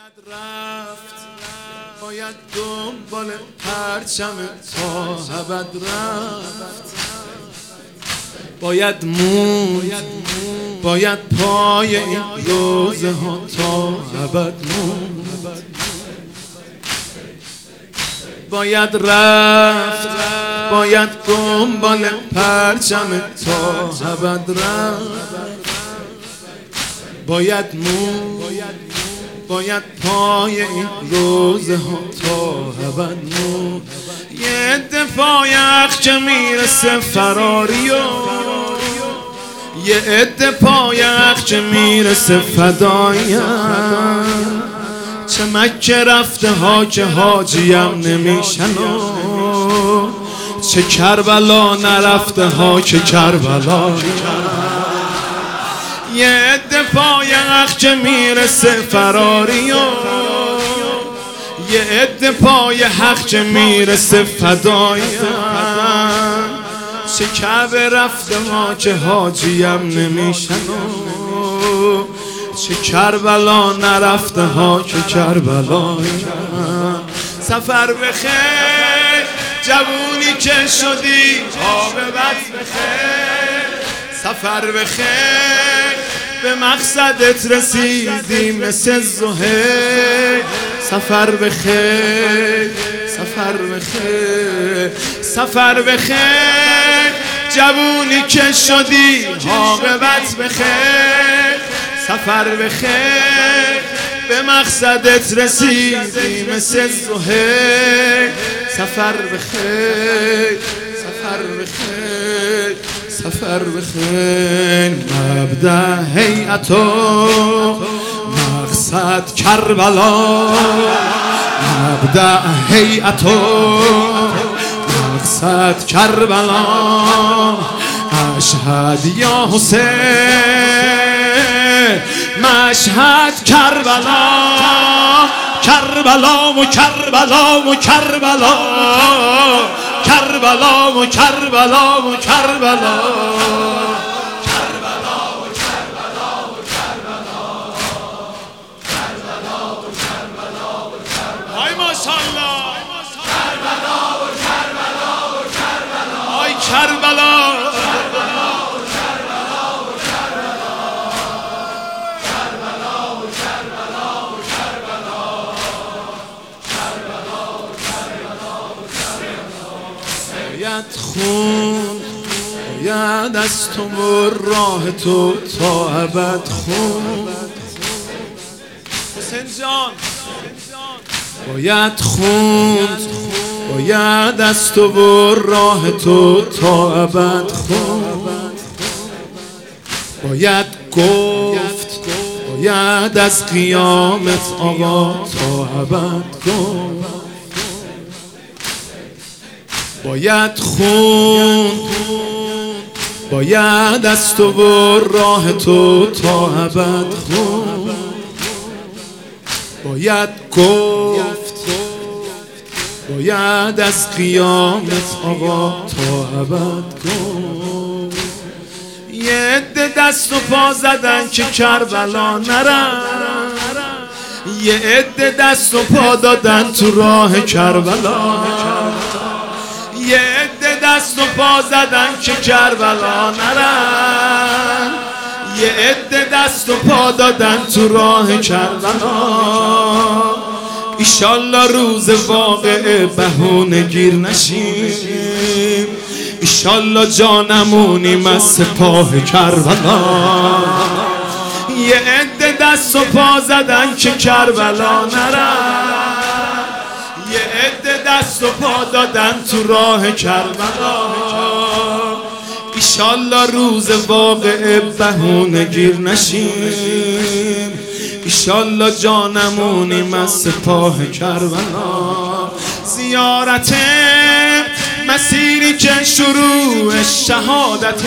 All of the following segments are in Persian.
باید دنبال پرچم تا ابد رفت، باید موند، باید پای این روزه ها تا ابد موند، باید رفت، باید دنبال پرچم تا ابد رفت، باید موند، باید پای این روزه ها تا ابد موند. یه عده پای اخچه میرسه فراری و یه عده پای اخچه میرسه فدایم، چه مکه رفته ها که حاجیم نمیشن و چه کربلا نرفته ها که کربلا. یه عده پای اخچه میرسه فراری و یه عده پای حقچه میرسه فدایم، چه کعبه رفته ما که حاجیم نمیشن و چه کربلا نرفته ها که کربلایم. سفر بخیر جوونی که شدی عاقبت بخیر، سفر بخیر به مقصدت رسیدی مثل زهیر. سفر بخیر، سفر بخیر، سفر بخیر جوونی که شدی عاقبت بخیر، سفر بخیر به مقصدت رسیدی مثل زهیر. سفر بخیر، سفر بخیر، سفر بخیر. مبدأ هیئت و مقصد کربلا، مبدأ هیئت و مقصد کربلا. اشهد یا حسین مشهد کربلا، کربلا و کربلا و کربلا، کربلا و کربلا و کربلا، کربلا و کربلا و کربلا، کربلا و کربلا و کربلا. ای ماشاءالله کربلا و کربلا و کربلا، ای کربلا باید خون، باید از تو و راه تو تا ابد خون. حسین جان باید خون، باید از تو و راه تو تا ابد خون. باید گفت، باید از قیامت آقا تا ابد گفت. باید خون، باید از تو و راه تو تا ابد خون. باید گفت، باید از قیامت آقا تا ابد گفت. یه عده دست و پا زدن که کربلا نرن، یه عده دست و پا دادن تو راه کربلا، یه عده دست و پا زدن که کربلا نرن، یه عده دست و پا دادن تو راه کربلا. ایشالله روز واقعه بهونه گیر نشیم، ایشالله جانمونیم از سپاه کربلا. یه عده دست و پا زدن که کربلا نرن، یه عده دست و پا دادن تو راه کربلا. ایشالله روز واقعه بهونه گیر نشیم، ایشالله جانمونیم از سپاه کربلا. زیارت مسیری که شروع شهادته،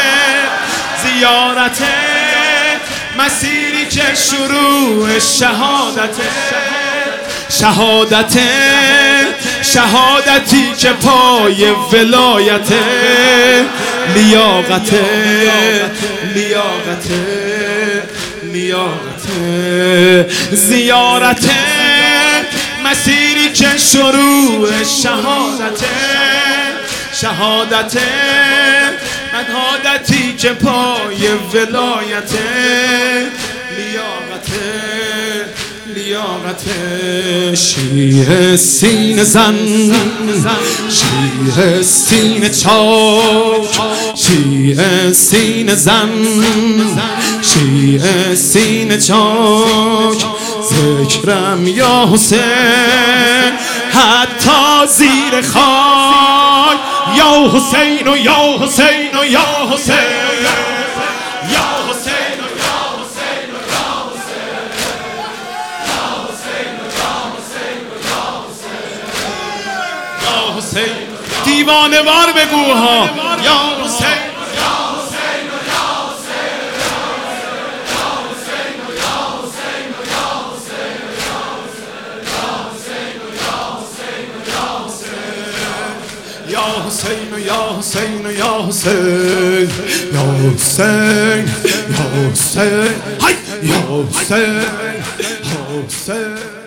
زیارت مسیری که شروع شهادته، شهادت شهادتی که پای ولایت، لیاقت لیاقت لیاقت زیارت مسیری که شروع شهادت مدهادتی که پای ولایت لیاقت شیه سینه زن شیه سینه چاک شیه سینه زن شیه سینه چاک ذکرم یا حسین حتی زیر خاک یا حسین و یا حسین و یا حسین دیوانه وار بگو ها یا حسین یا حسین یا حسین یا حسین یا حسین یا حسین یا حسین یا حسین